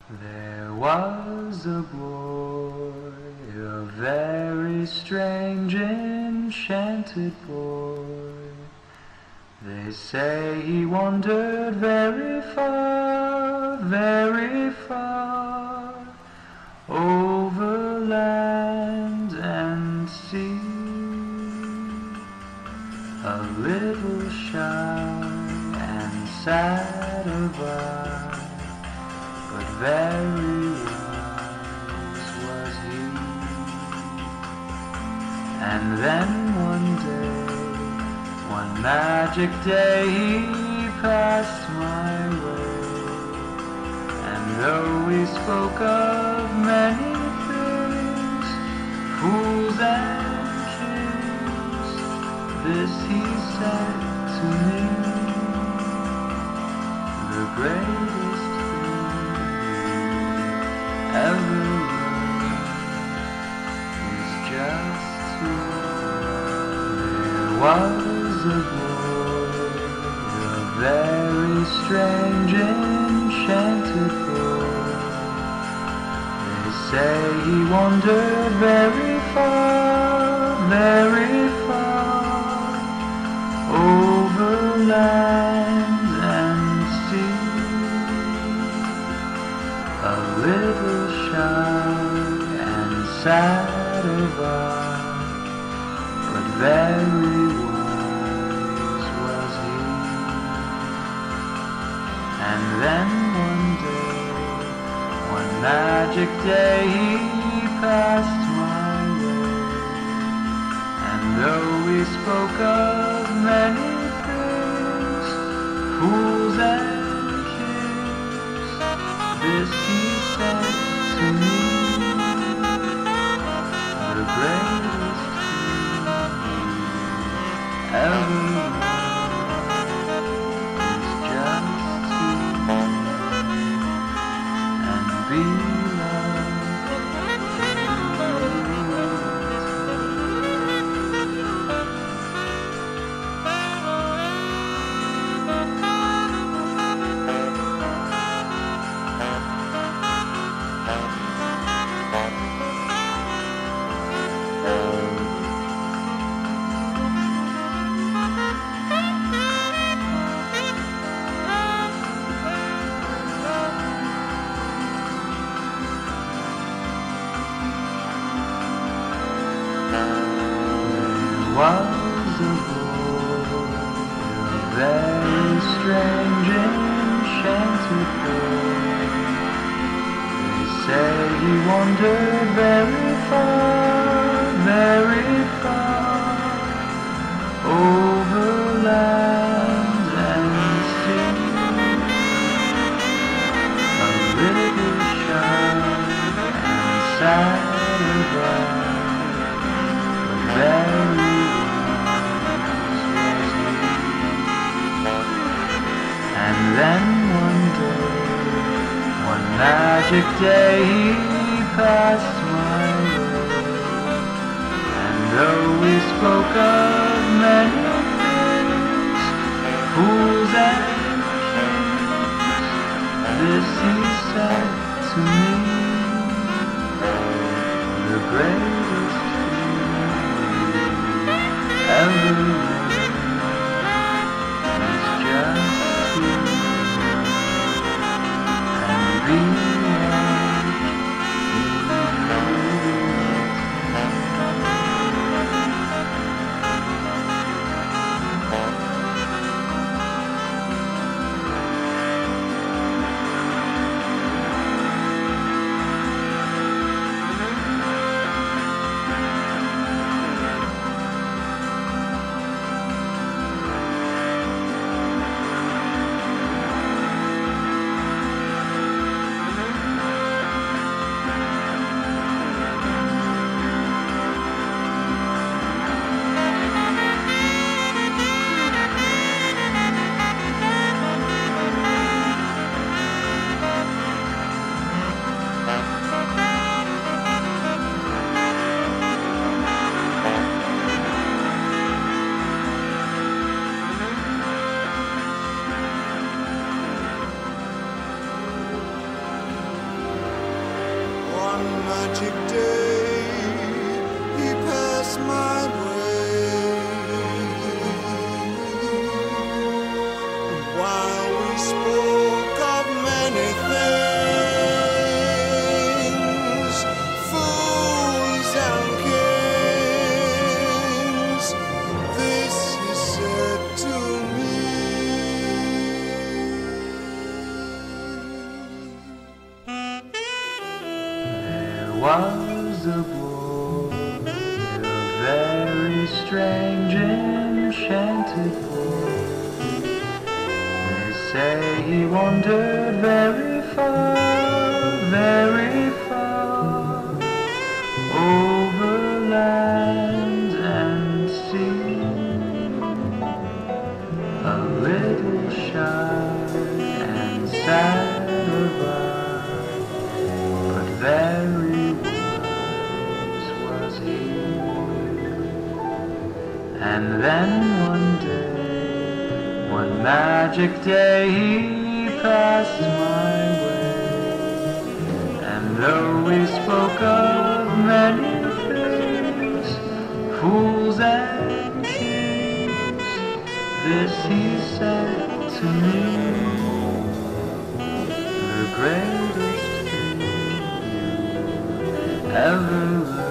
There was a boy, a very strange enchanted boy. They say he wandered very far, over land and sea. A little shy and sad of eye, but very wise was he. And then one day, one magic day, he passed my way. And though we spoke of many things, fools and kings, this he said to me: the greatest ever is just to there was a boy, a very strange enchanted boy. They say he wandered very far, over land and sea. A little shy and sad of eye, but very wise was he. And then one day, one magic day, he passed my way. And though we spoke of many things, fools and kings, this he said to me: the greatest thing ever is just to and be loved. Was a boy, a very strange enchanted boy. They say he wandered very far, over land and sea. A little shy and sad of eye, but very And then one day, one magic day, he passed my way. And though we spoke of many things, fools and kings, this he said to me: the greatest thing ever magic day he passed my way. And while we spoke of many things, fools and kings, this he said to me. There was a boy, a very strange enchanted boy. They say he wandered very far, over land and sea. A little shy and sad of eye, but very wise was he. And then one magic day, he passed my way. And though we spoke of many things, fools and kings, this he said to me: the greatest thing you ever learned